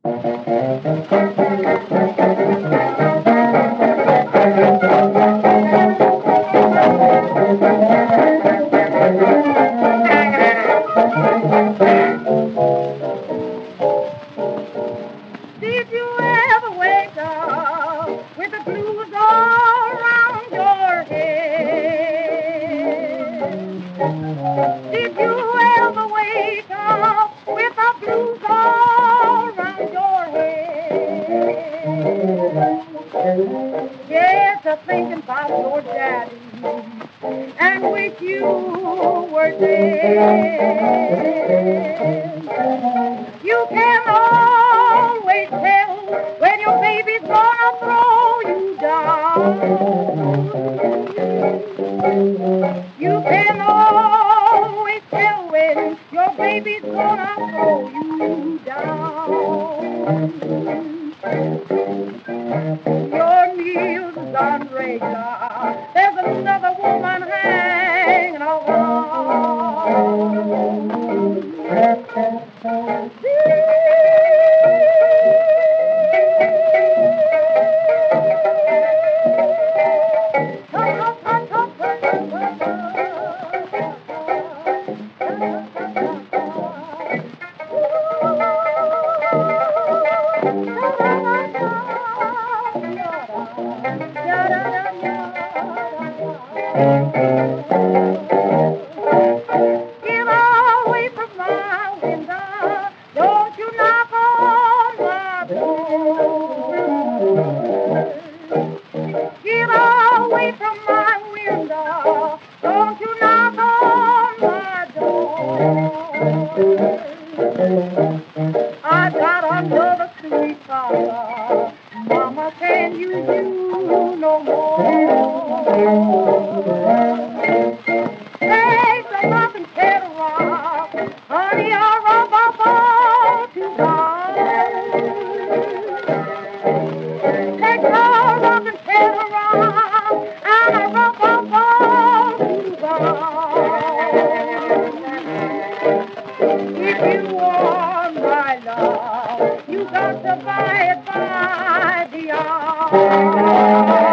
Did you ever wake up with the blues all around your head? Did you ever wake up with the blues all around your head? Yes, a thinking about your daddy and wish you were dead. You can always tell when your baby's gonna throw you down. You can always tell when your baby's gonna throw you down. Your meals is on regular. There's another woman hanging around. Get away from my window. Don't you knock on my door. Get away from my window. Don't you knock on my door. I got another sweet father. Mama can't use you no more. Take the rock and get a rock. Honey, I'll rub up all to God. Take the rock and get a rock. And I rub up all to God. If you want my love, you got to buy it by the hour.